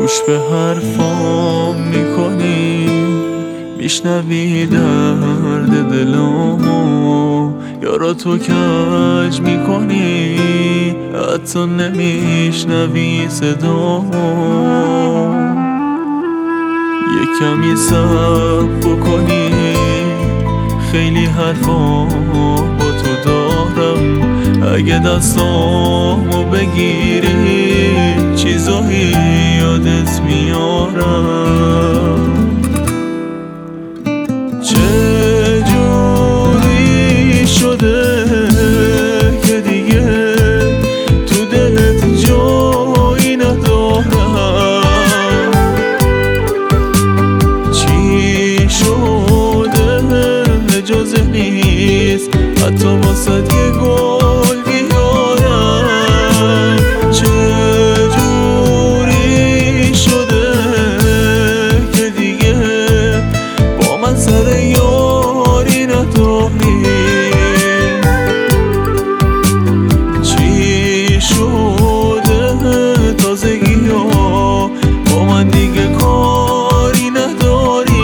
گوش به حرفام میکنی، میشنوی درد دلامو، یارا تو کج میکنی، حتی نمیشنوی صدامو. یه کمی صبر بکنی، خیلی حرفا با تو دارم، اگه دستامو بگیری چیزایی یادت میارم. چه جوری شده که دیگه تو دلت جایی ندارم، چی شده اجازه نیست حتی واسه یه گل بیارم. چه جوری شده که دیگه با من سر یاری نداری، چی شده تازگی ها با من دیگه کاری نداری.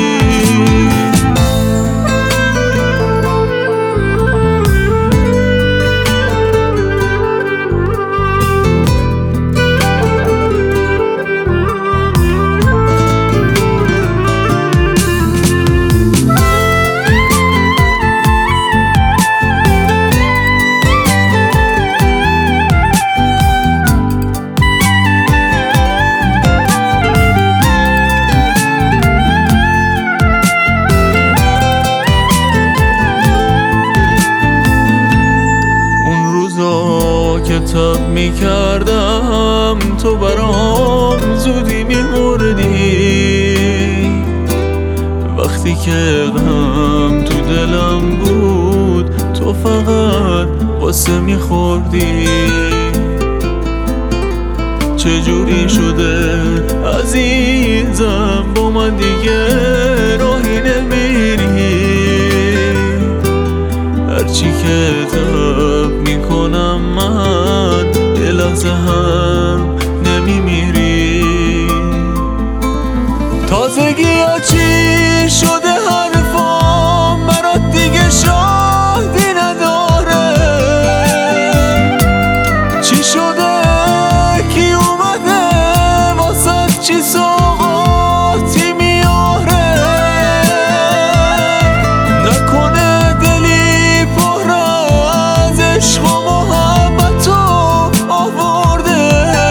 که تب میکردم تو برام زودی میمردی، وقتی که غم تو دلم بود تو فقط واسه میخوردی. چجوری شده عزیزم با من دیگه راهی نمیری، هرچی که تب میکنم من یه لحظه هم نمیمیری. تازگی ها چی شده حرفام برات دیگه شاهدی نداره، چی شده کی اومده واسه چی سوغاتی میاره، نکنه دلی پر از عشق و محبت تو آورده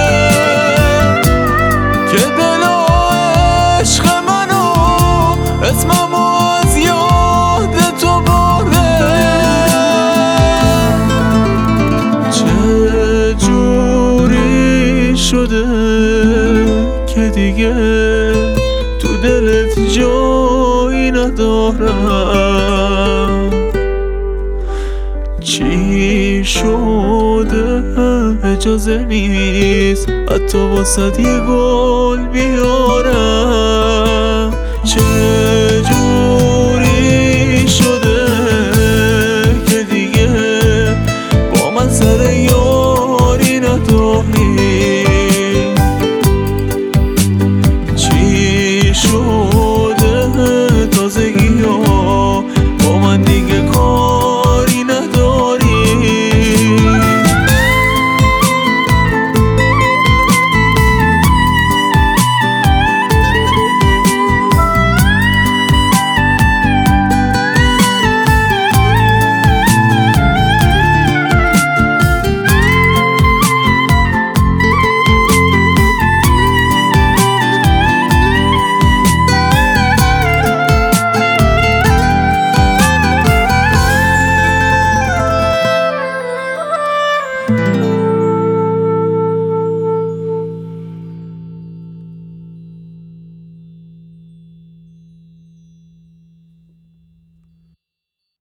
که دل و عشق منو اسممو از یاد تو برده. چه جوری شده که دیگه تو دلت جایی ندارم، چی شده اجازه نیست حتی واسه یه گل بیارم. چه جوری شده که دیگه با من سر یاری نداری،